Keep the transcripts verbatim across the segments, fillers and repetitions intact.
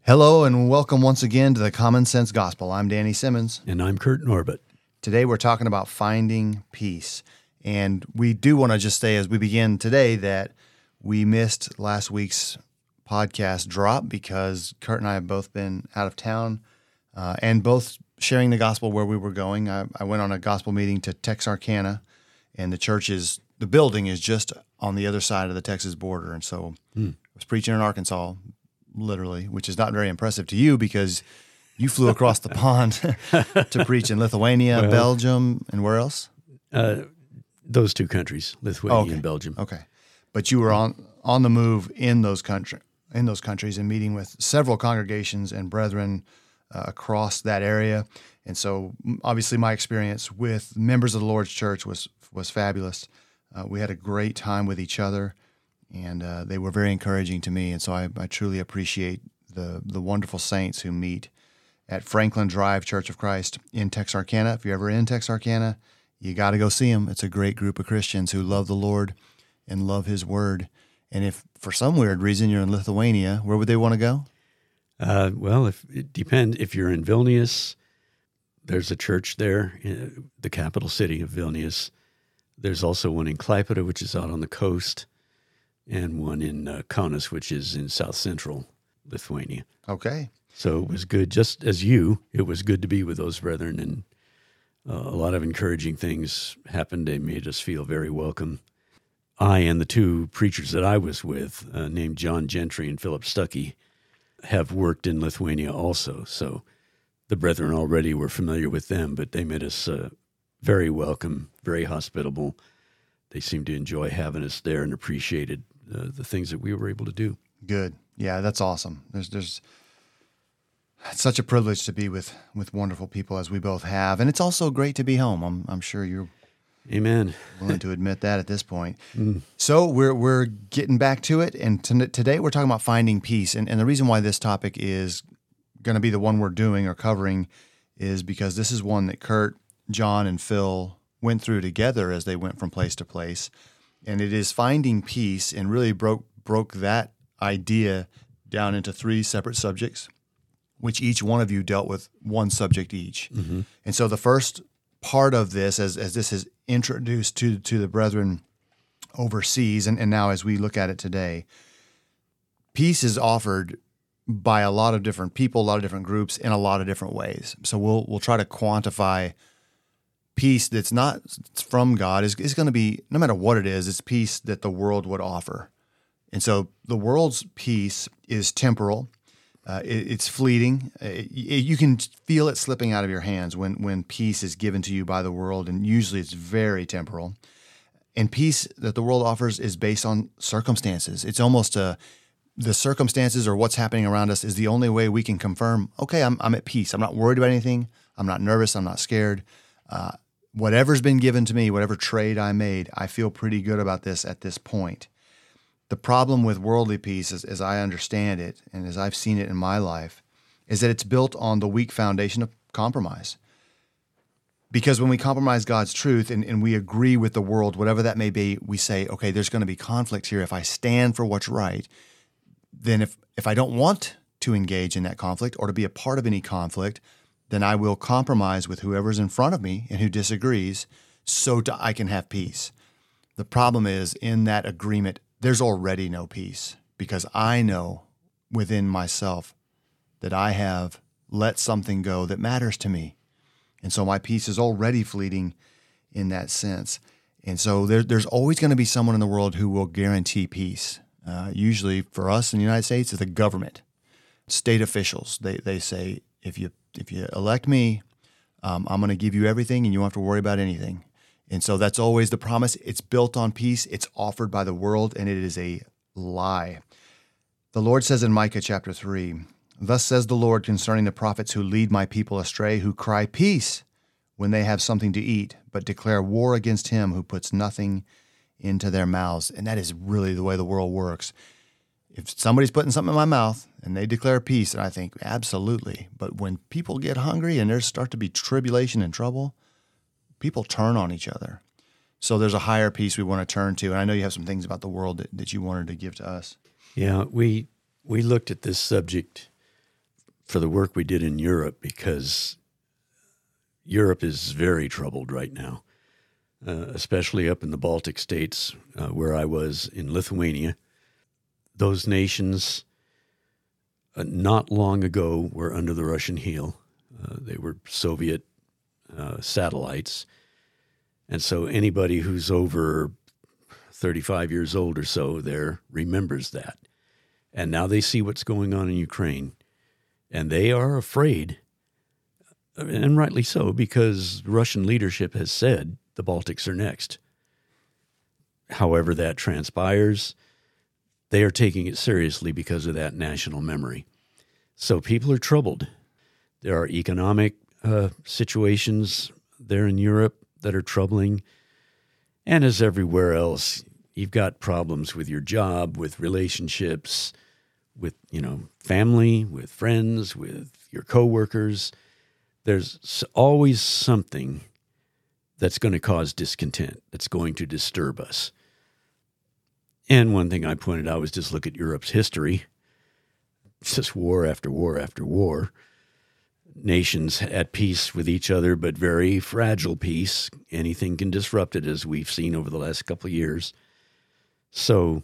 Hello and welcome once again to the Common Sense Gospel. I'm Danny Simmons. And I'm Kurt Norbert. Today we're talking about finding peace. And we do want to just say as we begin today that we missed last week's podcast drop because Kurt and I have both been out of town uh, and both sharing the gospel where we were going. I, I went on a gospel meeting to Texarkana, and the church is, the building is just on the other side of the Texas border. And so hmm. I was preaching in Arkansas, literally, which is not very impressive to you because you flew across the pond to preach in Lithuania, well, Belgium, and where else? Uh, those two countries, Lithuania oh, okay. and Belgium. Okay, but you were on on the move in those country in those countries and meeting with several congregations and brethren uh, across that area. And so, obviously, my experience with members of the Lord's Church was was fabulous. Uh, we had a great time with each other. And uh, they were very encouraging to me, and so I, I truly appreciate the the wonderful saints who meet at Franklin Drive Church of Christ in Texarkana. If you're ever in Texarkana, you got to go see them. It's a great group of Christians who love the Lord and love His Word. And if for some weird reason you're in Lithuania, where would they want to go? Uh, well, if it depends. If you're in Vilnius, there's a church there, in the capital city of Vilnius. There's also one in Klaipėda, which is out on the coast, and one in uh, Kaunas, which is in south central Lithuania. Okay. So it was good, just as you, it was good to be with those brethren, and uh, a lot of encouraging things happened. They made us feel very welcome. I and the two preachers that I was with, uh, named John Gentry and Philip Stuckey, have worked in Lithuania also. So the brethren already were familiar with them, but they made us uh, very welcome, very hospitable. They seemed to enjoy having us there and appreciated uh, the things that we were able to do. Good. Yeah, that's awesome. There's there's it's such a privilege to be with, with wonderful people as we both have. And it's also great to be home. I'm I'm sure you're Amen. willing to admit that at this point. Mm. So we're we're getting back to it. And t- today we're talking about finding peace. And, and the reason why this topic is going to be the one we're doing or covering is because this is one that Kurt, John, and Phil went through together as they went from place to place. And it is finding peace, and really broke broke that idea down into three separate subjects, which each one of you dealt with one subject each. Mm-hmm. And so the first part of this, as as this is introduced to, to the brethren overseas, and, and now as we look at it today, peace is offered by a lot of different people, a lot of different groups, in a lot of different ways. So we'll we'll try to quantify peace that's not from God is, is going to be, no matter what it is, it's peace that the world would offer. And so the world's peace is temporal. Uh, it, it's fleeting. It, you can feel it slipping out of your hands when, when peace is given to you by the world, and usually it's very temporal. And peace that the world offers is based on circumstances. It's almost a, the circumstances or what's happening around us is the only way we can confirm, okay, I'm, I'm at peace. I'm not worried about anything. I'm not nervous. I'm not scared. Uh, Whatever's been given to me, whatever trade I made, I feel pretty good about this at this point. The problem with worldly peace, as, as I understand it, and as I've seen it in my life, is that it's built on the weak foundation of compromise. Because when we compromise God's truth and, and we agree with the world, whatever that may be, we say, okay, there's going to be conflict here. If I stand for what's right, then if, if I don't want to engage in that conflict or to be a part of any conflict, then I will compromise with whoever's in front of me and who disagrees so to, I can have peace. The problem is, in that agreement, there's already no peace because I know within myself that I have let something go that matters to me. And so my peace is already fleeting in that sense. And so there, there's always going to be someone in the world who will guarantee peace. Uh, usually for us in the United States, it's the government, state officials. They, they say, if you If you elect me, um, I'm going to give you everything and you won't have to worry about anything. And so that's always the promise. It's built on peace. It's offered by the world, and it is a lie. The Lord says in Micah chapter three, "Thus says the Lord concerning the prophets who lead my people astray, who cry peace when they have something to eat, but declare war against him who puts nothing into their mouths." And that is really the way the world works. If somebody's putting something in my mouth and they declare peace, and I think, absolutely. But when people get hungry and there start to be tribulation and trouble, people turn on each other. So there's a higher peace we want to turn to. And I know you have some things about the world that, that you wanted to give to us. Yeah, we we looked at this subject for the work we did in Europe, because Europe is very troubled right now, uh, especially up in the Baltic states, uh, where I was in Lithuania. Those nations uh, not long ago were under the Russian heel. Uh, they were Soviet uh, satellites. And so anybody who's over thirty-five years old or so there remembers that. And now they see what's going on in Ukraine, and they are afraid, and rightly so, because Russian leadership has said the Baltics are next. However that transpires, they are taking it seriously because of that national memory. So people are troubled. There are economic uh, situations there in Europe that are troubling. And as everywhere else, you've got problems with your job, with relationships, with, you know, family, with friends, with your coworkers. There's always something that's going to cause discontent, that's going to disturb us. And one thing I pointed out was just look at Europe's history. It's just war after war after war. Nations at peace with each other, but very fragile peace. Anything can disrupt it, as we've seen over the last couple of years. So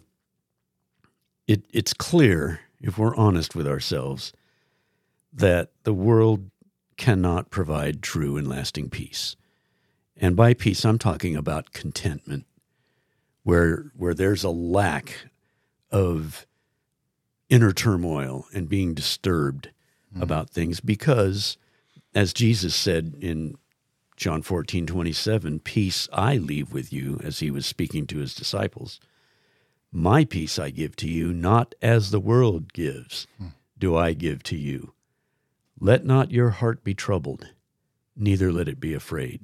it it's clear, if we're honest with ourselves, that the world cannot provide true and lasting peace. And by peace, I'm talking about contentment, where where there's a lack of inner turmoil and being disturbed mm. about things, because, as Jesus said in John fourteen twenty-seven, peace I leave with you, as he was speaking to his disciples. My peace I give to you, not as the world gives, mm. do I give to you. Let not your heart be troubled, neither let it be afraid.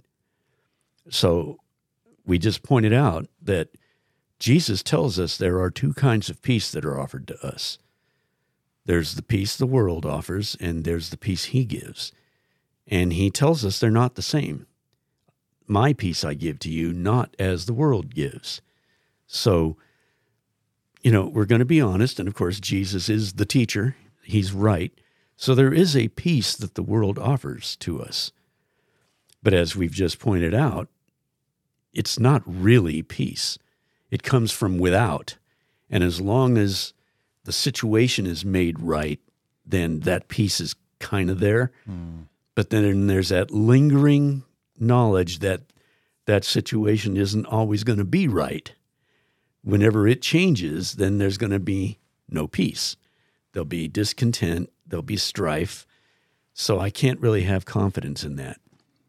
So we just pointed out that Jesus tells us there are two kinds of peace that are offered to us. There's the peace the world offers, and there's the peace he gives. And he tells us they're not the same. My peace I give to you, not as the world gives. So, you know, we're going to be honest, and of course Jesus is the teacher. He's right. So there is a peace that the world offers to us. But as we've just pointed out, it's not really peace. It comes from without. And as long as the situation is made right, then that peace is kind of there. Mm. But then there's that lingering knowledge that that situation isn't always going to be right. Whenever it changes, then there's going to be no peace. There'll be discontent. There'll be strife. So I can't really have confidence in that.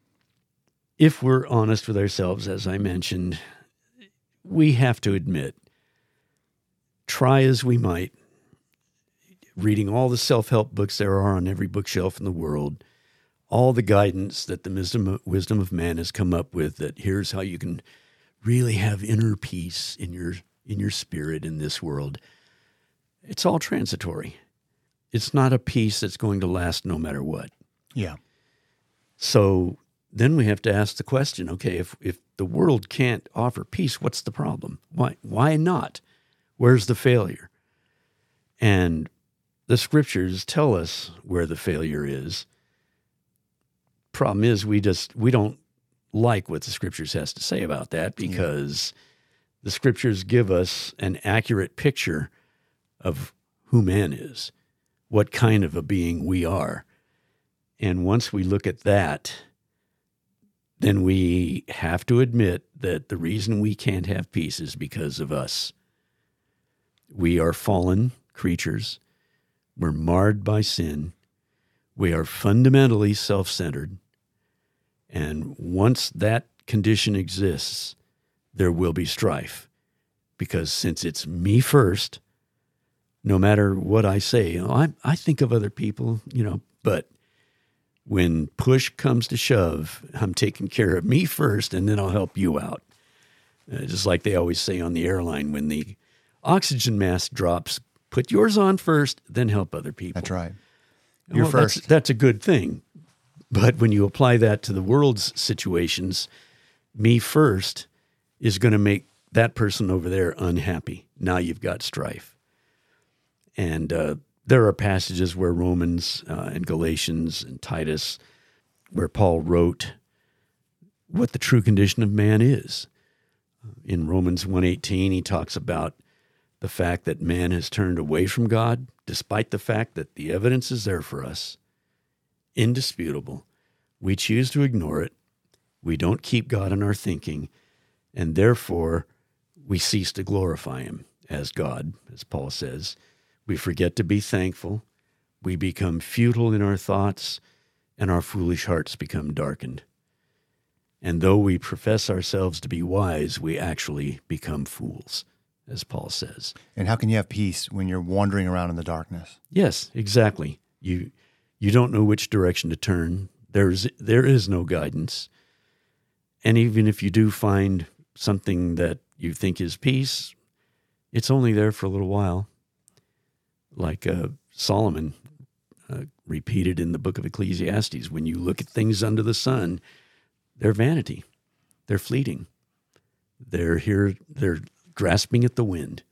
If we're honest with ourselves, as I mentioned, we have to admit, try as we might, reading all the self-help books there are on every bookshelf in the world, all the guidance that the wisdom, wisdom of man has come up with, that here's how you can really have inner peace in your in your spirit in this world. It's all transitory. It's not a peace that's going to last no matter what. Yeah. So then we have to ask the question, okay, if if the world can't offer peace, what's the problem? Why why not? Where's the failure? And the scriptures tell us where the failure is. Problem is, we just we don't like what the scriptures has to say about that, because yeah. the scriptures give us an accurate picture of who man is, what kind of a being we are. And once we look at that, then we have to admit that the reason we can't have peace is because of us. We are fallen creatures. We're marred by sin. We are fundamentally self-centered. And once that condition exists, there will be strife. Because since it's me first, no matter what I say, you know, I, I think of other people, you know, but when push comes to shove, I'm taking care of me first, and then I'll help you out. Uh, just like they always say on the airline, when the oxygen mask drops, put yours on first, then help other people. That's right. You're well, first. That's, that's a good thing. But when you apply that to the world's situations, me first is going to make that person over there unhappy. Now you've got strife. And uh, there are passages where Romans uh, and Galatians and Titus, where Paul wrote what the true condition of man is. In Romans one eighteen, he talks about the fact that man has turned away from God, despite the fact that the evidence is there for us, indisputable. We choose to ignore it. We don't keep God in our thinking, and therefore we cease to glorify him as God, as Paul says. We forget to be thankful. We become futile in our thoughts, and our foolish hearts become darkened. And though we profess ourselves to be wise, we actually become fools, as Paul says. And how can you have peace when you're wandering around in the darkness? Yes, exactly. You you don't know which direction to turn. There's there is no guidance. And even if you do find something that you think is peace, it's only there for a little while. Like uh, Solomon uh, repeated in the book of Ecclesiastes, when you look at things under the sun, they're vanity. They're fleeting. They're here. They're grasping at the wind.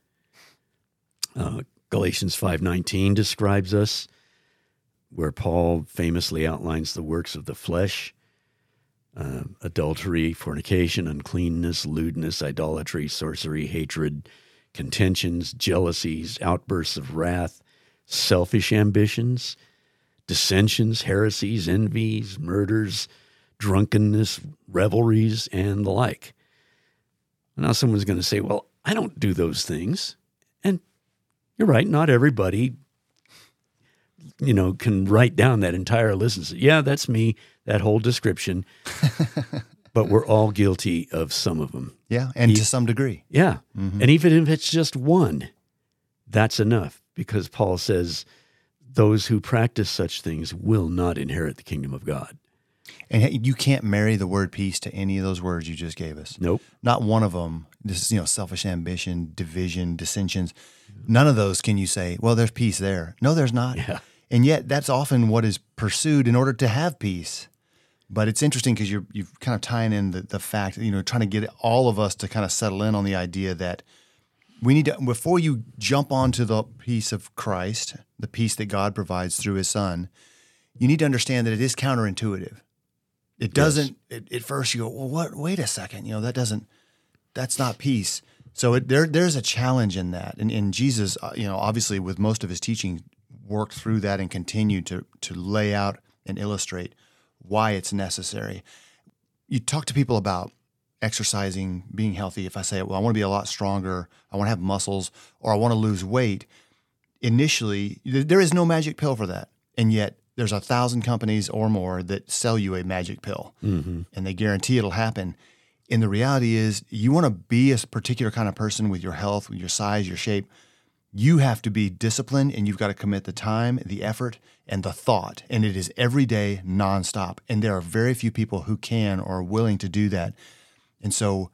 Uh, Galatians five nineteen describes us, where Paul famously outlines the works of the flesh, uh, adultery, fornication, uncleanness, lewdness, idolatry, sorcery, hatred, contentions, jealousies, outbursts of wrath, selfish ambitions, dissensions, heresies, envies, murders, drunkenness, revelries, and the like. Now someone's going to say, well, I don't do those things. And you're right, not everybody, you know, can write down that entire list and say, yeah, that's me, that whole description. But we're all guilty of some of them. Yeah, and e- to some degree. Yeah, Mm-hmm. and even if it's just one, that's enough, because Paul says those who practice such things will not inherit the kingdom of God. And you can't marry the word peace to any of those words you just gave us. Nope. Not one of them. This is, you know, selfish ambition, division, dissensions. None of those can you say, well, there's peace there. No, there's not. Yeah. And yet that's often what is pursued in order to have peace. But it's interesting because you're you're kind of tying in the, the fact, you know, trying to get all of us to kind of settle in on the idea that we need to, before you jump onto the peace of Christ, the peace that God provides through his son, you need to understand that it is counterintuitive. It doesn't, yes. it, at first you go, well, what, wait a second, you know, that doesn't, that's not peace. So it, there, there's a challenge in that. And, and Jesus, uh, you know, obviously with most of his teaching, worked through that and continued to, to lay out and illustrate why it's necessary. You talk to people about exercising, being healthy. If I say, well, I want to be a lot stronger, I want to have muscles, or I want to lose weight, initially, there is no magic pill for that. And yet there's a thousand companies or more that sell you a magic pill, mm-hmm. and they guarantee it'll happen. And the reality is, you want to be a particular kind of person with your health, with your size, your shape. You have to be disciplined, and you've got to commit the time, the effort, and the thought. And it is every day, nonstop. And there are very few people who can or are willing to do that. And so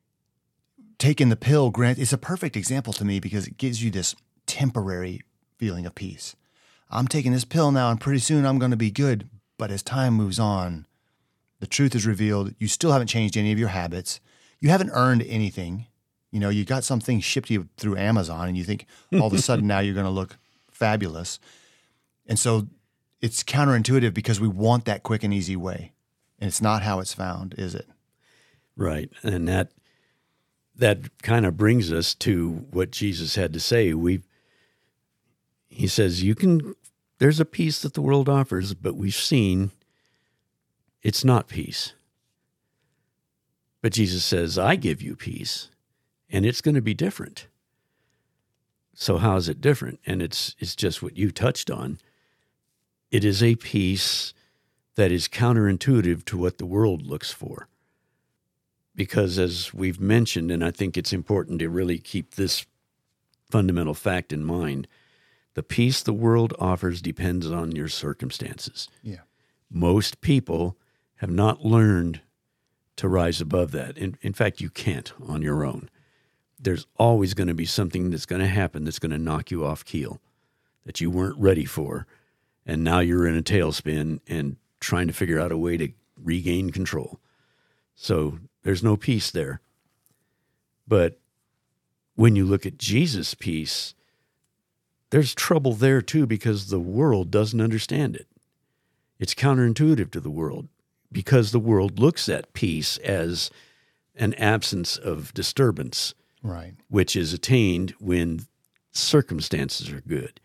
taking the pill, Grant, is a perfect example to me because it gives you this temporary feeling of peace. I'm taking this pill now, and pretty soon I'm going to be good. But as time moves on, the truth is revealed. You still haven't changed any of your habits. You haven't earned anything. You know, you got something shipped to you through Amazon, and you think all of a sudden now you're going to look fabulous. And so it's counterintuitive because we want that quick and easy way. And it's not how it's found, is it? Right. And that that kind of brings us to what Jesus had to say. We He says, you can, there's a peace that the world offers, but we've seen it's not peace. But Jesus says, I give you peace, and it's going to be different. So how is it different? And it's it's just what you touched on. It is a peace that is counterintuitive to what the world looks for. Because as we've mentioned, and I think it's important to really keep this fundamental fact in mind, the peace the world offers depends on your circumstances. Yeah. Most people have not learned to rise above that. In, in fact, you can't on your own. There's always going to be something that's going to happen that's going to knock you off keel that you weren't ready for. And now you're in a tailspin and trying to figure out a way to regain control. So there's no peace there. But when you look at Jesus' peace, there's trouble there too because the world doesn't understand it. It's counterintuitive to the world because the world looks at peace as an absence of disturbance, right, which is attained when circumstances are good.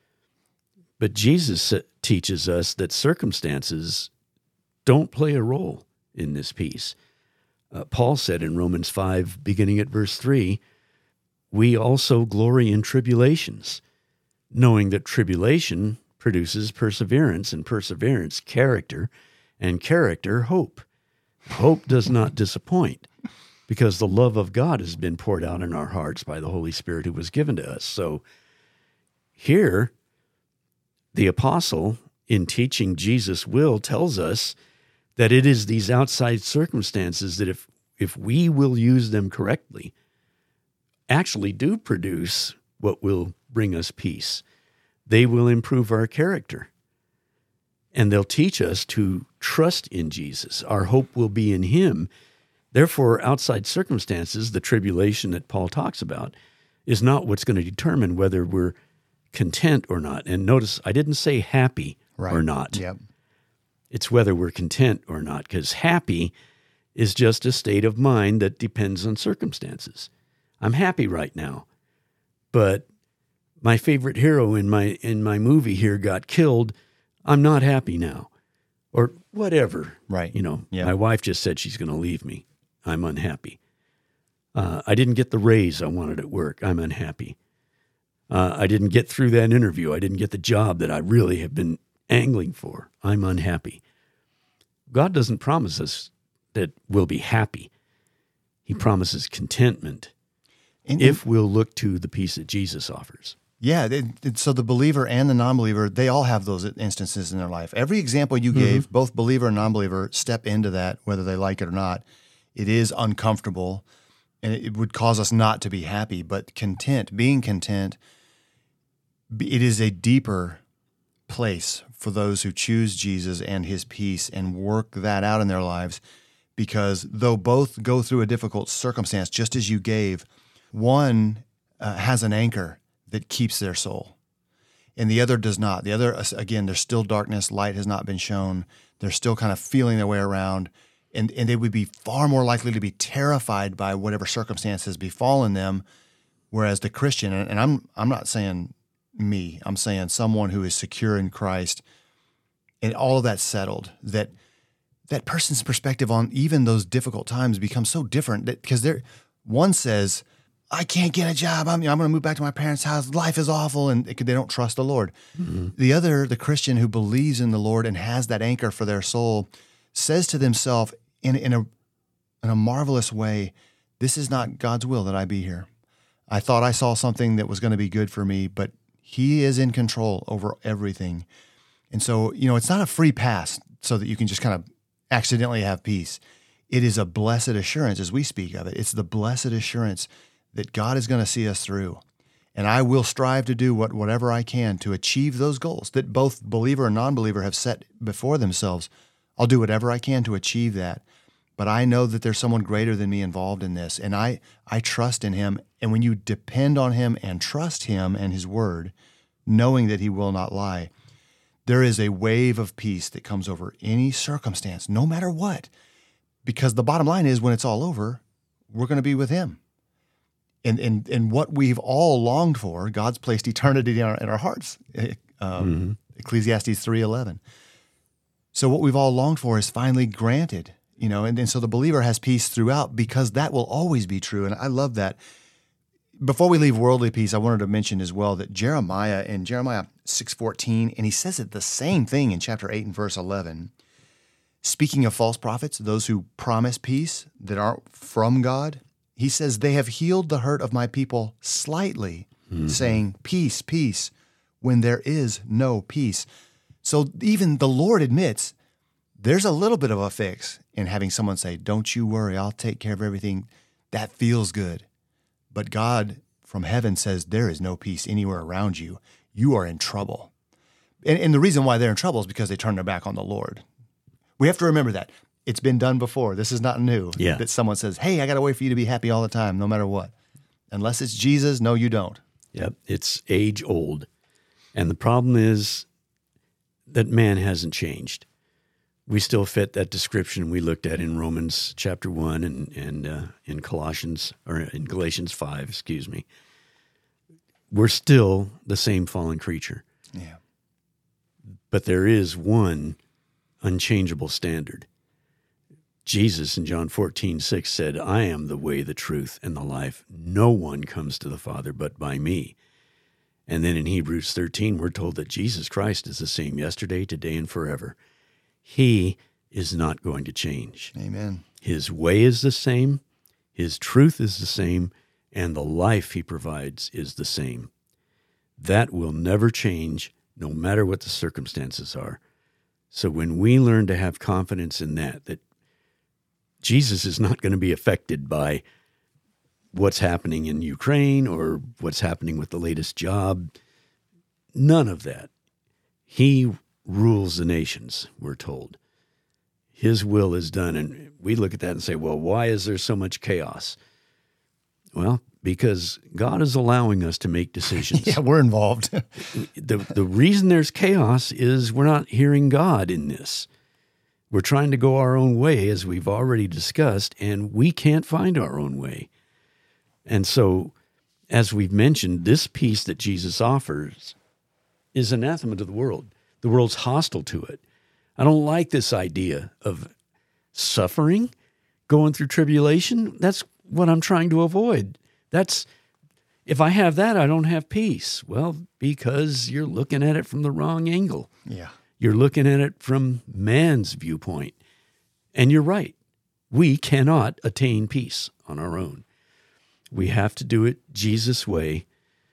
But Jesus teaches us that circumstances don't play a role in this peace. Uh, Paul said in Romans five, beginning at verse three, we also glory in tribulations, knowing that tribulation produces perseverance, and perseverance, character, and character, hope. Hope does not disappoint, because the love of God has been poured out in our hearts by the Holy Spirit who was given to us. So here, the apostle, in teaching Jesus' will, tells us that it is these outside circumstances that if, if we will use them correctly, actually do produce what will bring us peace. They will improve our character, and they'll teach us to trust in Jesus. Our hope will be in him. Therefore, outside circumstances, the tribulation that Paul talks about, is not what's going to determine whether we're content or not. And notice, I didn't say happy right. or not. Yep. It's whether we're content or not, because happy is just a state of mind that depends on circumstances. I'm happy right now, but my favorite hero in my in my movie here got killed. I'm not happy now, or whatever. Right. You know, yeah. My wife just said she's going to leave me. I'm unhappy. Uh, I didn't get the raise I wanted at work. I'm unhappy. Uh, I didn't get through that interview. I didn't get the job that I really have been angling for. I'm unhappy. God doesn't promise us that we'll be happy. He promises contentment And, if we'll look to the peace that Jesus offers. Yeah, it, it, so the believer and the non-believer, they all have those instances in their life. Every example you gave, mm-hmm. both believer and non-believer step into that, whether they like it or not. It is uncomfortable, and it would cause us not to be happy, but content, being content, it is a deeper place for those who choose Jesus and his peace and work that out in their lives, because though both go through a difficult circumstance, just as you gave, one uh, has an anchor that keeps their soul, and the other does not. The other, again, there's still darkness, light has not been shown, they're still kind of feeling their way around, and, and they would be far more likely to be terrified by whatever circumstances befallen them, whereas the Christian, and I'm I'm not saying me, I'm saying someone who is secure in Christ, and all of that settled, that that person's perspective on even those difficult times becomes so different, that because they're, one says, I can't get a job, I'm, I'm going to move back to my parents' house, life is awful, and it, they don't trust the Lord. Mm-hmm. The other, the Christian who believes in the Lord and has that anchor for their soul, says to themselves in, in, a, in a marvelous way, this is not God's will that I be here. I thought I saw something that was going to be good for me, but he is in control over everything. And so, you know, it's not a free pass so that you can just kind of accidentally have peace. It is a blessed assurance as we speak of it. It's the blessed assurance that God is going to see us through. And I will strive to do what whatever I can to achieve those goals that both believer and non-believer have set before themselves. I'll do whatever I can to achieve that. But I know that there's someone greater than me involved in this, and I, I trust in him. And when you depend on him and trust him and his word, knowing that he will not lie, there is a wave of peace that comes over any circumstance, no matter what. Because the bottom line is, when it's all over, we're going to be with him. And, and, and what we've all longed for, God's placed eternity in our, in our hearts, um, mm-hmm. Ecclesiastes three eleven. So what we've all longed for is finally granted. You know, and, and so the believer has peace throughout, because that will always be true. And I love that. Before we leave worldly peace, I wanted to mention as well that Jeremiah, in Jeremiah six fourteen, and he says it the same thing in chapter eight and verse eleven, speaking of false prophets, those who promise peace that aren't from God, he says, they have healed the hurt of my people slightly, mm-hmm. saying, peace, peace, when there is no peace. So even the Lord admits there's a little bit of a fix in having someone say, don't you worry, I'll take care of everything. That feels good. But God from heaven says there is no peace anywhere around you. You are in trouble. And, and the reason why they're in trouble is because they turned their back on the Lord. We have to remember that. It's been done before. This is not new. Yeah. That someone says, hey, I got to wait for you to be happy all the time, no matter what. Unless it's Jesus, no, you don't. Yep. It's age old. And the problem is that man hasn't changed. We still fit that description we looked at in Romans chapter one and, and uh, in Colossians, or in Galatians five, excuse me. We're still the same fallen creature. Yeah. But there is one unchangeable standard. Jesus in John fourteen six said, I am the way, the truth, and the life. No one comes to the Father but by me. And then in Hebrews thirteen, we're told that Jesus Christ is the same yesterday, today, and forever. He is not going to change. Amen. His way is the same, his truth is the same, and the life he provides is the same. That will never change, no matter what the circumstances are. So when we learn to have confidence in that, that Jesus is not going to be affected by what's happening in Ukraine or what's happening with the latest job. None of that. He rules the nations, we're told. His will is done. And we look at that and say, well, why is there so much chaos? Well, because God is allowing us to make decisions. Yeah, we're involved. the, the reason there's chaos is we're not hearing God in this. We're trying to go our own way, as we've already discussed, and we can't find our own way. And so, as we've mentioned, this peace that Jesus offers is anathema to the world. The world's hostile to it. I don't like this idea of suffering, going through tribulation. That's what I'm trying to avoid. That's, if I have that, I don't have peace. Well, because you're looking at it from the wrong angle. Yeah. You're looking at it from man's viewpoint. And you're right. We cannot attain peace on our own. We have to do it Jesus' way.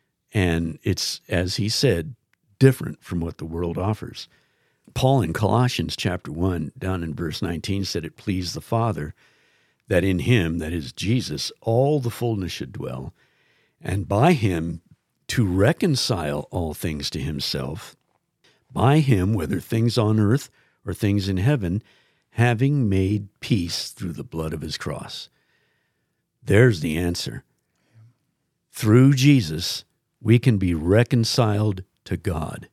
And it's, as he said, different from what the world offers. Paul in Colossians chapter one, down in verse nineteen, said it pleased the Father that in him, that is Jesus, all the fullness should dwell, and by him to reconcile all things to himself, by him, whether things on earth or things in heaven, having made peace through the blood of his cross. There's the answer. Through Jesus, we can be reconciled to God.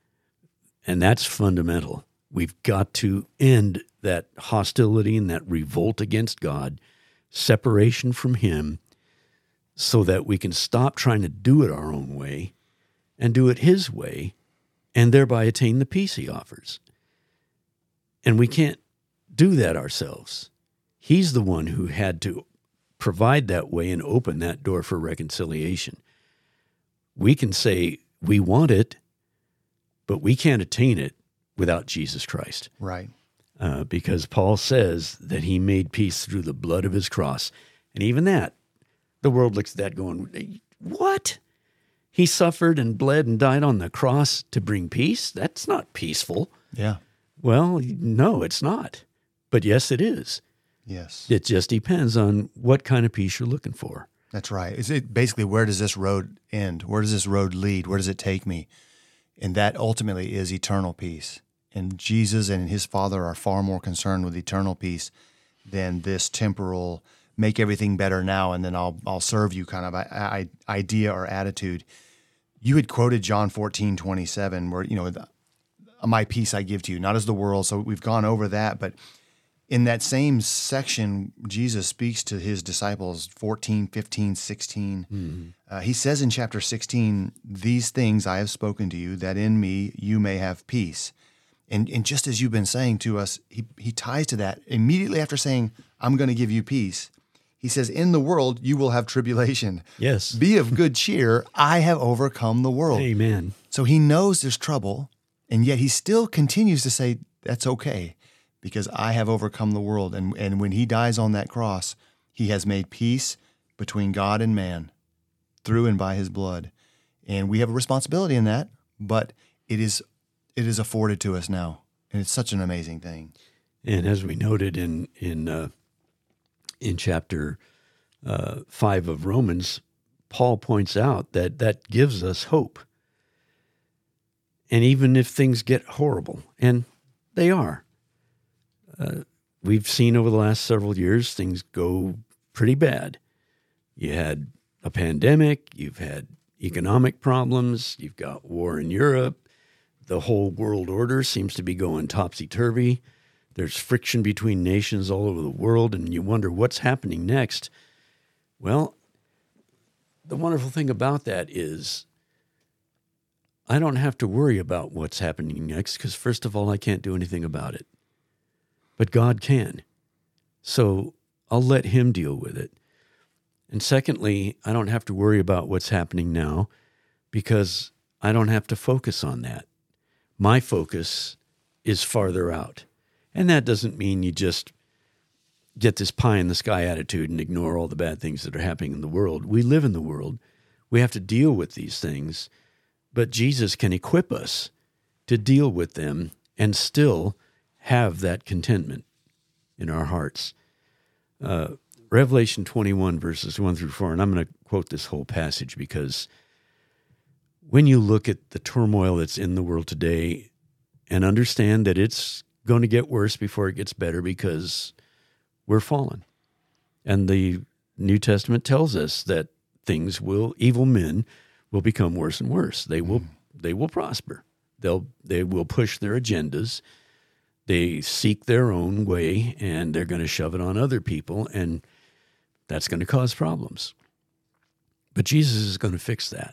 And that's fundamental. We've got to end that hostility and that revolt against God, separation from him, so that we can stop trying to do it our own way and do it his way, and thereby attain the peace he offers. And we can't do that ourselves. He's the one who had to provide that way and open that door for reconciliation. We can say we want it, but we can't attain it without Jesus Christ. Right. Uh, because Paul says that he made peace through the blood of his cross. And even that, the world looks at that going, what? He suffered and bled and died on the cross to bring peace? That's not peaceful. Yeah. Well, no, it's not. But yes, it is. Yes. It just depends on what kind of peace you're looking for. That's right. Is it basically, where does this road end? Where does this road lead? Where does it take me? And that ultimately is eternal peace. And Jesus and his Father are far more concerned with eternal peace than this temporal, make everything better now and then I'll I'll serve you kind of a, a, idea or attitude. You had quoted John fourteen twenty-seven, where, you know, my peace I give to you, not as the world. So we've gone over that, but in that same section, Jesus speaks to his disciples, fourteen, fifteen, sixteen. Mm-hmm. Uh, he says in chapter sixteen, these things I have spoken to you, that in me you may have peace. And and just as you've been saying to us, he, he ties to that immediately after saying, I'm going to give you peace. He says, in the world, you will have tribulation. Yes. Be of good cheer. I have overcome the world. Amen. So he knows there's trouble, and yet he still continues to say, that's okay, because I have overcome the world. And, and when he dies on that cross, he has made peace between God and man through and by his blood. And we have a responsibility in that, but it is it is afforded to us now. And it's such an amazing thing. And as we noted in in uh, in chapter uh, five of Romans, Paul points out that that gives us hope. And even if things get horrible, and they are, uh, we've seen over the last several years things go pretty bad. You had a pandemic, you've had economic problems. You've got war in Europe. The whole world order seems to be going topsy-turvy. There's friction between nations all over the world, and you wonder what's happening next. Well, the wonderful thing about that is I don't have to worry about what's happening next because, first of all, I can't do anything about it. But God can. So I'll let him deal with it. And secondly, I don't have to worry about what's happening now because I don't have to focus on that. My focus is farther out. And that doesn't mean you just get this pie in the sky attitude and ignore all the bad things that are happening in the world. We live in the world. We have to deal with these things. But Jesus can equip us to deal with them and still have that contentment in our hearts. Uh, Revelation twenty-one, verses one through four, and I'm going to quote this whole passage because when you look at the turmoil that's in the world today and understand that it's going to get worse before it gets better because we're fallen. And the New Testament tells us that things will, evil men will become worse and worse. They will, mm. they will prosper. They'll, they will push their agendas. They seek their own way, and they're going to shove it on other people, and that's going to cause problems. But Jesus is going to fix that.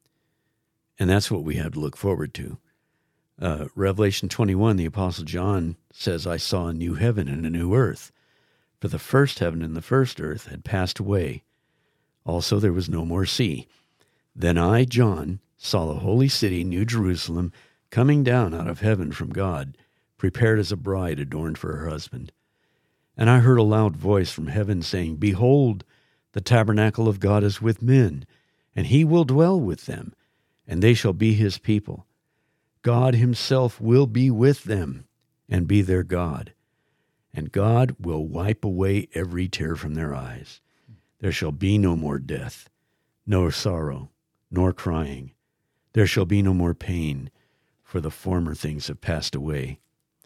And that's what we have to look forward to. Uh, Revelation twenty-one, the Apostle John says, I saw a new heaven and a new earth, for the first heaven and the first earth had passed away. Also there was no more sea. Then I, John, saw the holy city, New Jerusalem, coming down out of heaven from God, prepared as a bride adorned for her husband. And I heard a loud voice from heaven saying, Behold, the tabernacle of God is with men, and he will dwell with them, and they shall be his people. God himself will be with them and be their God. And God will wipe away every tear from their eyes. There shall be no more death, nor sorrow, nor crying. There shall be no more pain, for the former things have passed away.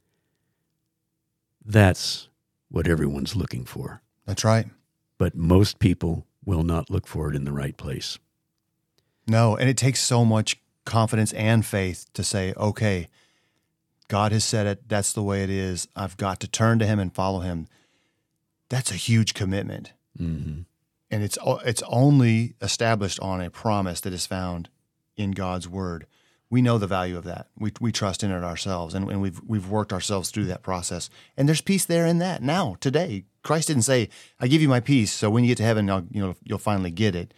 That's what everyone's looking for. That's right. But most people will not look for it in the right place. No, and it takes so much confidence and faith to say, okay, God has said it, that's the way it is. I've got to turn to him and follow him. That's a huge commitment. Mm-hmm. And it's it's only established on a promise that is found in God's word. We know the value of that. We we trust in it ourselves, and, and we've we've worked ourselves through that process. And there's peace there in that now, today. Christ didn't say, I give you my peace, so when you get to heaven, I'll, you know, you'll finally get it.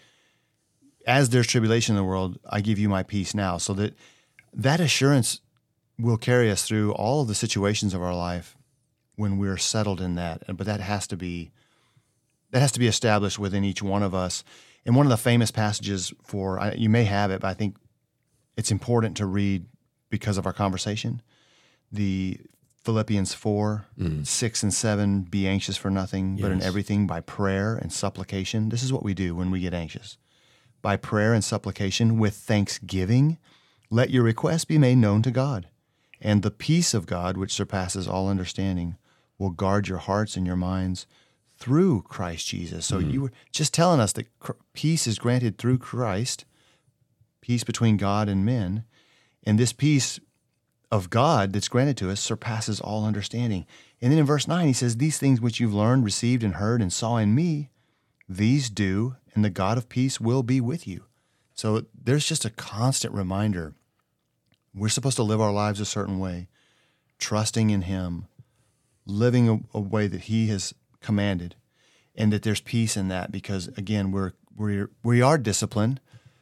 As there's tribulation in the world, I give you my peace now, so that that assurance will carry us through all of the situations of our life when we're settled in that. But that has to be that has to be established within each one of us. And one of the famous passages for, you may have it, but I think it's important to read because of our conversation, the Philippians four, mm. six and seven, be anxious for nothing, yes. but in everything by prayer and supplication. This is what we do when we get anxious. By prayer and supplication with thanksgiving, let your requests be made known to God. And the peace of God, which surpasses all understanding, will guard your hearts and your minds through Christ Jesus. So mm-hmm. you were just telling us that peace is granted through Christ, peace between God and men. And this peace of God that's granted to us surpasses all understanding. And then in verse nine, he says, these things which you've learned, received, and heard, and saw in me, these do, and the God of peace will be with you. So there's just a constant reminder. We're supposed to live our lives a certain way, trusting in him, living a, a way that he has commanded, and that there's peace in that because, again, we're, we're, we are disciplined.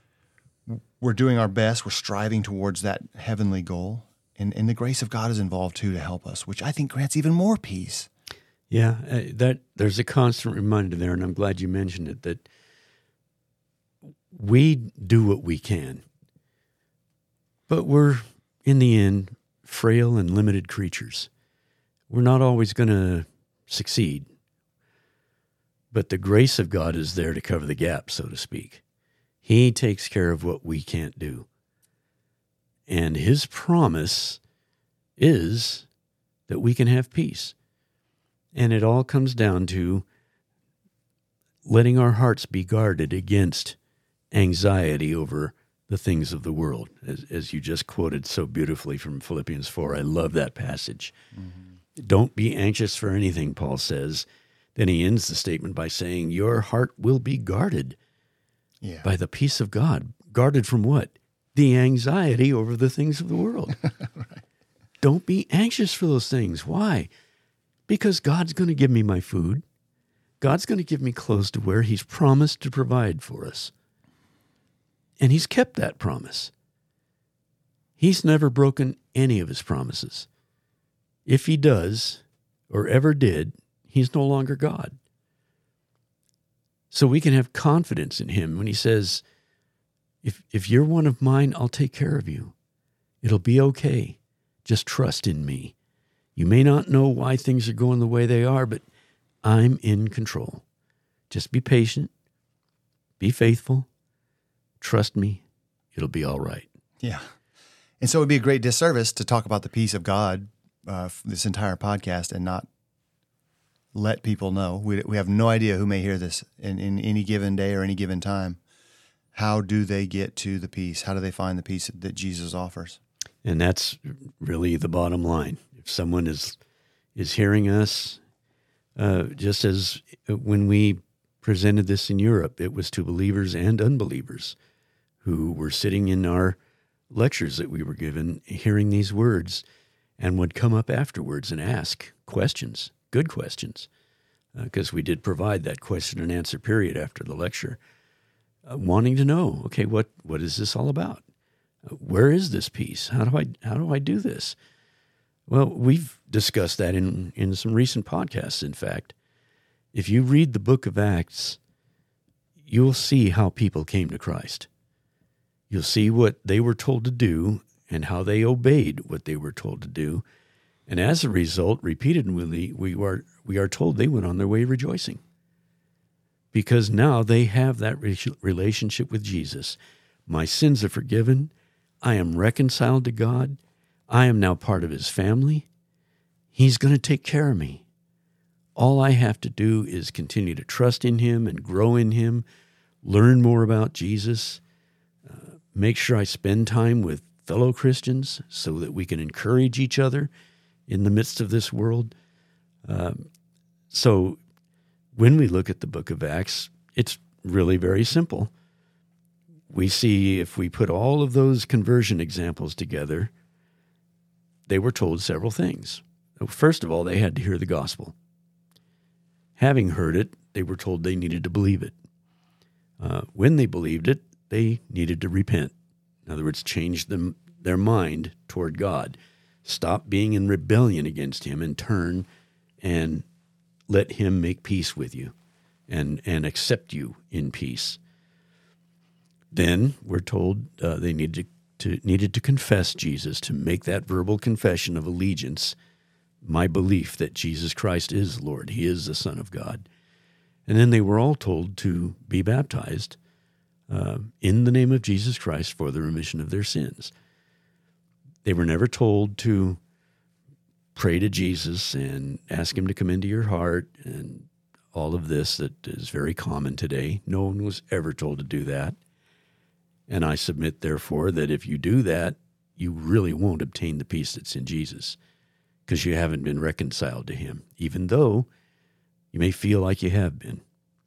We're doing our best. We're striving towards that heavenly goal. And, and the grace of God is involved, too, to help us, which I think grants even more peace. Yeah, uh, that there's a constant reminder there, and I'm glad you mentioned it, that we do what we can. But we're, in the end, frail and limited creatures. We're not always going to succeed. But the grace of God is there to cover the gap, so to speak. He takes care of what we can't do. And his promise is that we can have peace. And it all comes down to letting our hearts be guarded against anxiety over the things of the world, as, as you just quoted so beautifully from Philippians four. I love that passage. Mm-hmm. Don't be anxious for anything, Paul says. Then he ends the statement by saying, your heart will be guarded yeah. by the peace of God. Guarded from what? The anxiety over the things of the world. Right. Don't be anxious for those things. Why? Because God's going to give me my food. God's going to give me clothes to wear. He's promised to provide for us. And he's kept that promise. He's never broken any of his promises. If he does, or ever did, he's no longer God. So we can have confidence in him when he says, if, if you're one of mine, I'll take care of you. It'll be okay. Just trust in me. You may not know why things are going the way they are, but I'm in control. Just be patient. Be faithful. Trust me. It'll be all right. Yeah. And so it would be a great disservice to talk about the peace of God uh, this entire podcast and not let people know. We we have no idea who may hear this in, in any given day or any given time. How do they get to the peace? How do they find the peace that Jesus offers? And that's really the bottom line. If someone is is hearing us, uh, just as when we presented this in Europe, it was to believers and unbelievers who were sitting in our lectures that we were given, hearing these words, and would come up afterwards and ask questions, good questions, because uh, we did provide that question and answer period after the lecture, uh, wanting to know, okay, what what is this all about? Uh, where is this peace? How do I how do I do this? Well, we've discussed that in, in some recent podcasts, in fact. If you read the book of Acts, you'll see how people came to Christ. You'll see what they were told to do and how they obeyed what they were told to do. And as a result, repeatedly, we are, we are told they went on their way rejoicing. Because now they have that relationship with Jesus. My sins are forgiven. I am reconciled to God. I am now part of his family. He's going to take care of me. All I have to do is continue to trust in him and grow in him, learn more about Jesus, uh, make sure I spend time with fellow Christians so that we can encourage each other in the midst of this world. Um, so when we look at the book of Acts, it's really very simple. We see if we put all of those conversion examples together, they were told several things. First of all, they had to hear the gospel. Having heard it, they were told they needed to believe it. Uh, when they believed it, they needed to repent. In other words, change them, their mind toward God. Stop being in rebellion against him and turn and let him make peace with you and, and accept you in peace. Then we're told uh, they needed to, to, needed to confess Jesus, to make that verbal confession of allegiance, my belief that Jesus Christ is Lord. He is the Son of God. And then they were all told to be baptized uh, in the name of Jesus Christ for the remission of their sins. They were never told to pray to Jesus and ask him to come into your heart and all of this that is very common today. No one was ever told to do that. And I submit, therefore, that if you do that, you really won't obtain the peace that's in Jesus because you haven't been reconciled to him, even though you may feel like you have been.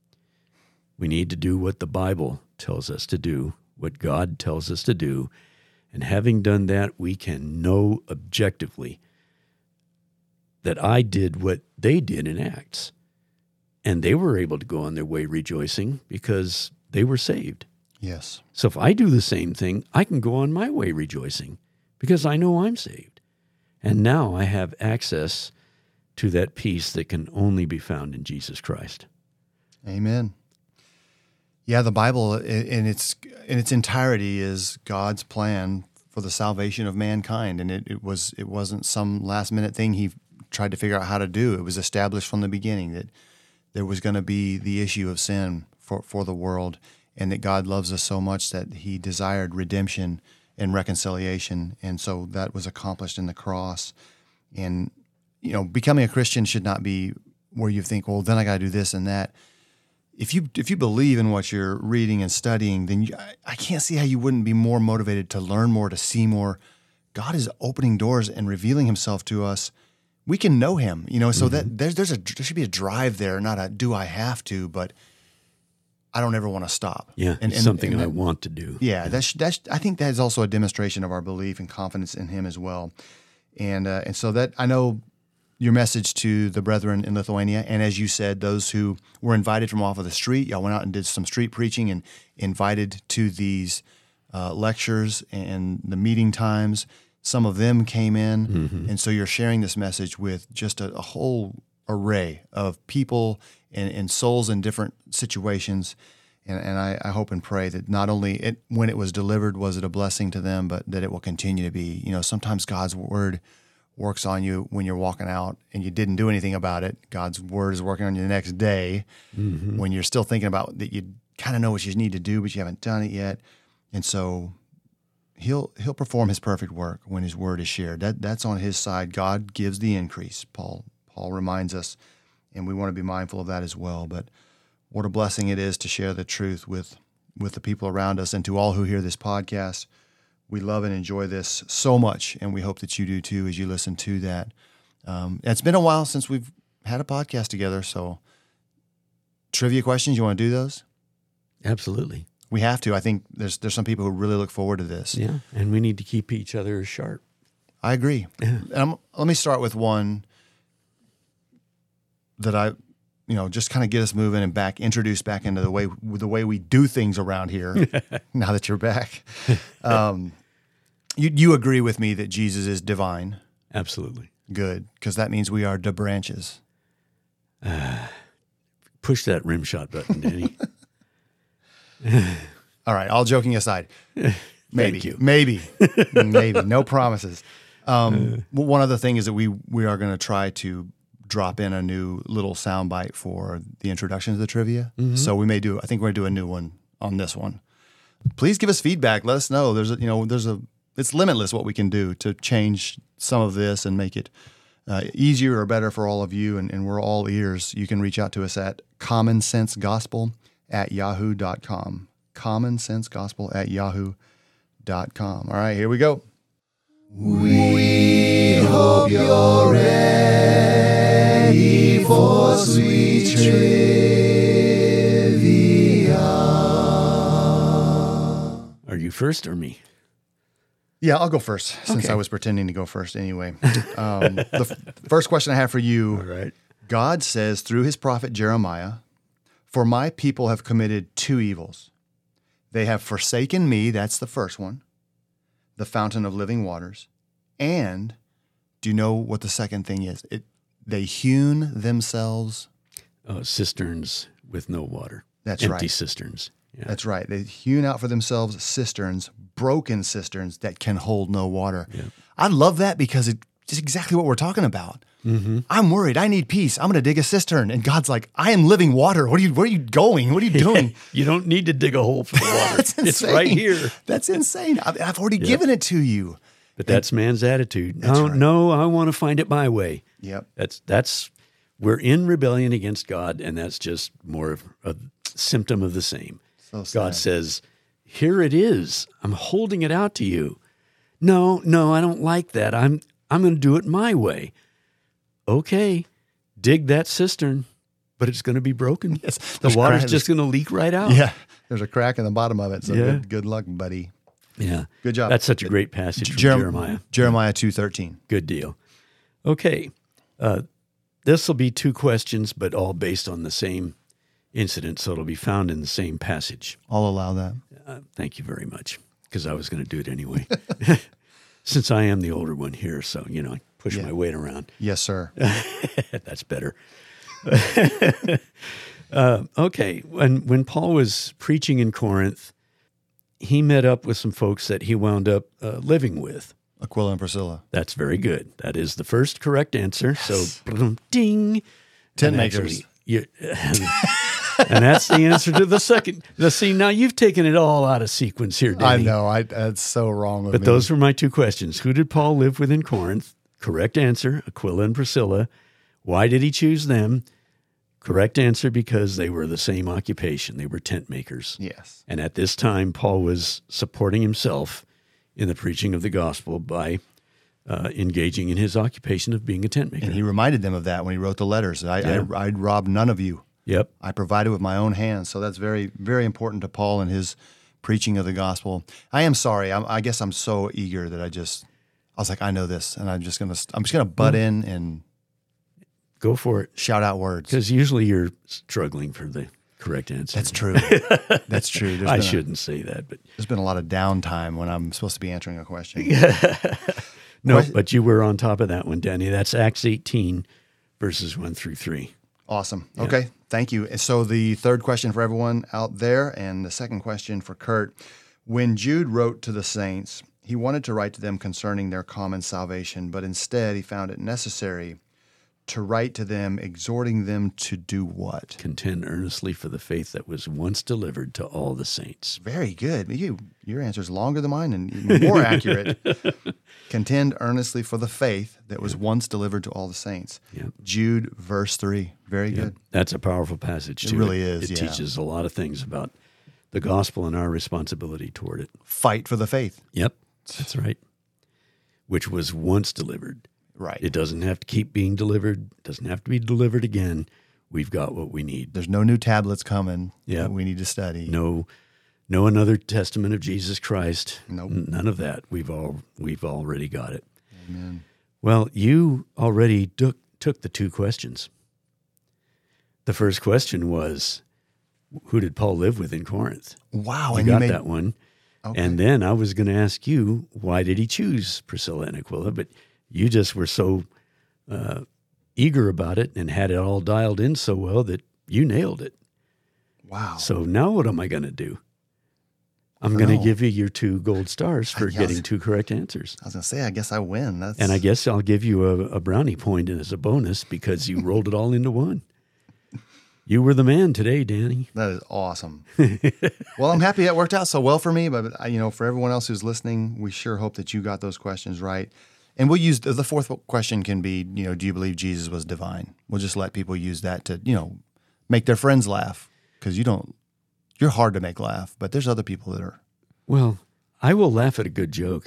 We need to do what the Bible tells us to do, what God tells us to do, and having done that, we can know objectively that I did what they did in Acts, and they were able to go on their way rejoicing because they were saved. Yes. So if I do the same thing, I can go on my way rejoicing because I know I'm saved. And now I have access to that peace that can only be found in Jesus Christ. Amen. Yeah, the Bible in its in its entirety is God's plan for the salvation of mankind, and it, it was it wasn't some last minute thing he tried to figure out how to do. It was established from the beginning that there was going to be the issue of sin for, for the world, and that God loves us so much that he desired redemption and reconciliation, and so that was accomplished in the cross. And you know, becoming a Christian should not be where you think, well, then I got to do this and that. if you if you believe in what you're reading and studying, then you, I, I can't see how you wouldn't be more motivated to learn more, to see more. God is opening doors and revealing himself to us. We can know him, you know, so mm-hmm. that there's there's a there should be a drive there, not a do I have to, but I don't ever want to stop. Yeah, and, it's and, something and that, I want to do. Yeah, yeah. that's that's I think that is also a demonstration of our belief and confidence in him as well. And uh, and so that I know your message to the brethren in Lithuania, and as you said, those who were invited from off of the street, y'all went out and did some street preaching and invited to these uh, lectures and the meeting times. Some of them came in, mm-hmm. and so you're sharing this message with just a, a whole array of people and, and souls in different situations. And, and I, I hope and pray that not only it, when it was delivered was it a blessing to them, but that it will continue to be. You know, sometimes God's word works on you when you're walking out and you didn't do anything about it. God's word is working on you the next day mm-hmm. when you're still thinking about that you kind of know what you need to do, but you haven't done it yet. And so he'll he'll perform his perfect work when his word is shared. That that's on his side. God gives the increase. Paul Paul reminds us, and we want to be mindful of that as well. But what a blessing it is to share the truth with with the people around us and to all who hear this podcast. We love and enjoy this so much, and we hope that you do too as you listen to that. Um, it's been a while since we've had a podcast together, so trivia questions, you want to do those? Absolutely. We have to. I think there's there's some people who really look forward to this. Yeah, and we need to keep each other sharp. I agree. Yeah. Um, let me start with one that I, you know, just kind of get us moving and back, introduce back into the way the way we do things around here. Now that you're back, um, you you agree with me that Jesus is divine? Absolutely. Good, because that means we are the branches. Uh, push that rim shot button, Danny. All right, all joking aside, maybe, Thank you. maybe, maybe, no promises. Um, uh, one other thing is that we we are going to try to drop in a new little soundbite for the introduction to the trivia. Mm-hmm. So we may do. I think we're going to do a new one on this one. Please give us feedback. Let us know. There's a, you know there's a it's limitless what we can do to change some of this and make it uh, easier or better for all of you. And, and we're all ears. You can reach out to us at common sense gospel at yahoo dot com. common sense gospel at yahoo dot com. All right, here we go. We hope you're ready for sweet trivia. Are you first or me? Yeah, I'll go first since okay. I was pretending to go first anyway. Um, the f- first question I have for you, all right. God says through his prophet Jeremiah, "For my people have committed two evils. They have forsaken me," that's the first one, "the fountain of living waters." And do you know what the second thing is? It, they hewn themselves. Uh, cisterns with no water. That's Empty right. Empty cisterns. Yeah. That's right. They hewn out for themselves cisterns, broken cisterns that can hold no water. Yeah. I love that because it's exactly what we're talking about. Mm-hmm. I'm worried. I need peace. I'm going to dig a cistern. And God's like, I am living water. What are you, where are you going? What are you doing? You don't need to dig a hole for the water. That's insane. It's right here. That's insane. I've, I've already yep. given it to you. But that's and, man's attitude. That's no, right. no, I want to find it my way. Yep. That's, that's, we're in rebellion against God, and that's just more of a symptom of the same. So sad. God says, here it is. I'm holding it out to you. No, no, I don't like that. I'm, I'm going to do it my way. Okay, dig that cistern, but it's going to be broken. Yes, the water's crack, just going to leak right out. Yeah, there's a crack in the bottom of it. So yeah. good, good luck, buddy. Yeah. Good job. That's such a great passage from Jer- Jeremiah. Jeremiah two thirteen. Good deal. Okay, uh, this will be two questions, but all based on the same incident, so it'll be found in the same passage. I'll allow that. Uh, thank you very much, because I was going to do it anyway. Since I am the older one here, so, you know, I push yeah. my weight around. Yes, sir. That's better. uh, okay, when, when Paul was preaching in Corinth, he met up with some folks that he wound up uh, living with. Aquila and Priscilla. That's very good. That is the first correct answer. Yes. So, ding. Ten makers. You, and, and that's the answer to the second. Now, see, now you've taken it all out of sequence here, Danny. I know. I, that's so wrong with but me. But those were my two questions. Who did Paul live with in Corinth? Correct answer, Aquila and Priscilla. Why did he choose them? Correct answer, because they were the same occupation. They were tent makers. Yes. And at this time, Paul was supporting himself in the preaching of the gospel by uh, engaging in his occupation of being a tent maker. And he reminded them of that when he wrote the letters. I, Yeah. I, I'd robbed none of you. Yep. I provided with my own hands. So that's very, very important to Paul and his preaching of the gospel. I am sorry. I'm, I guess I'm so eager that I just, I was like, I know this, and I'm just gonna, I'm just gonna butt in and Go for it. shout out words. Because usually you're struggling for the correct answer. That's true. That's true. There's I been a- shouldn't say that, but There's been a lot of downtime when I'm supposed to be answering a question. no, What- but you were on top of that one, Danny. That's Acts eighteen, verses one through three. Awesome. Okay. Thank you. And so the third question for everyone out there, and the second question for Kurt. When Jude wrote to the saints, he wanted to write to them concerning their common salvation, but instead he found it necessary to write to them, exhorting them to do what? Contend earnestly for the faith that was once delivered to all the saints. Very good. You, your answer is longer than mine and even more accurate. Contend earnestly for the faith that was once delivered to all the saints. Yep. Jude, verse three. Very good. That's a powerful passage, It too. really is, It yeah. teaches a lot of things about the gospel and our responsibility toward it. Fight for the faith. Yep, that's right. Which was once delivered. Right. It doesn't have to keep being delivered. It doesn't have to be delivered again. We've got what we need. There's no new tablets coming Yeah. that we need to study. No, no another testament of Jesus Christ. Nope. N- None of that. We've all we've already got it. Amen. Well, you already took took the two questions. The first question was, who did Paul live with in Corinth? Wow. You and got you made that one. Okay. And then I was going to ask you, why did he choose Priscilla and Aquila? But you just were so uh, eager about it and had it all dialed in so well that you nailed it. Wow. So now what am I going to do? I'm don't going to know. give you your two gold stars for I- I getting was- two correct answers. I was gonna say, I guess I win. That's And I guess I'll give you a, a brownie point as a bonus because you rolled it all into one. You were the man today, Danny. that is awesome. Well, I'm happy that worked out so well for me, but uh, you know, for everyone else who's listening, we sure hope that you got those questions right. And we'll use the fourth question can be, you know, do you believe Jesus was divine? We'll just let people use that to, you know, make their friends laugh because you don't. You're hard to make laugh, but there's other people that are. Well, I will laugh at a good joke.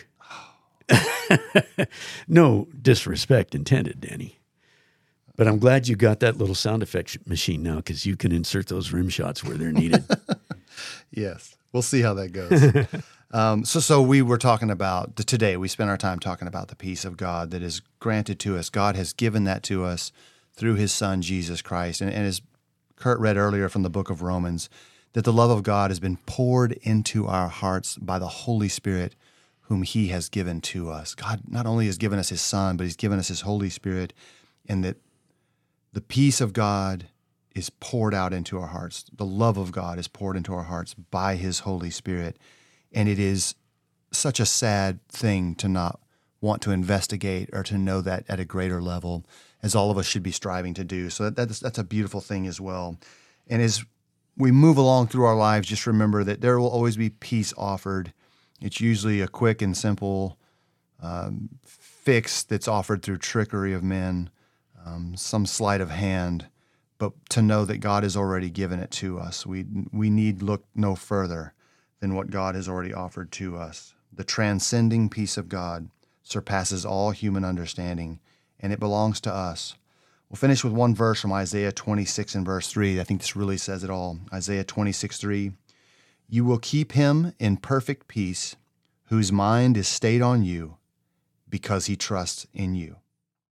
No disrespect intended, Danny. But I'm glad you got that little sound effect machine now because you can insert those rim shots where they're needed. Yes, we'll see how that goes. um, so, so we were talking about the, today. We spent our time talking about the peace of God that is granted to us. God has given that to us through His Son Jesus Christ, and, and as Kurt read earlier from the book of Romans, that the love of God has been poured into our hearts by the Holy Spirit, whom He has given to us. God not only has given us His Son, but He's given us His Holy Spirit, and that the peace of God is poured out into our hearts. The love of God is poured into our hearts by His Holy Spirit. And it is such a sad thing to not want to investigate or to know that at a greater level, as all of us should be striving to do. So that, that's, that's a beautiful thing as well. And as we move along through our lives, just remember that there will always be peace offered. It's usually a quick and simple um, fix that's offered through trickery of men, um, some sleight of hand, but to know that God has already given it to us. We we need look no further than what God has already offered to us. The transcending peace of God surpasses all human understanding, and it belongs to us. We'll finish with one verse from Isaiah twenty-six and verse three. I think this really says it all. Isaiah twenty-six, three. You will keep him in perfect peace, whose mind is stayed on you, because he trusts in you.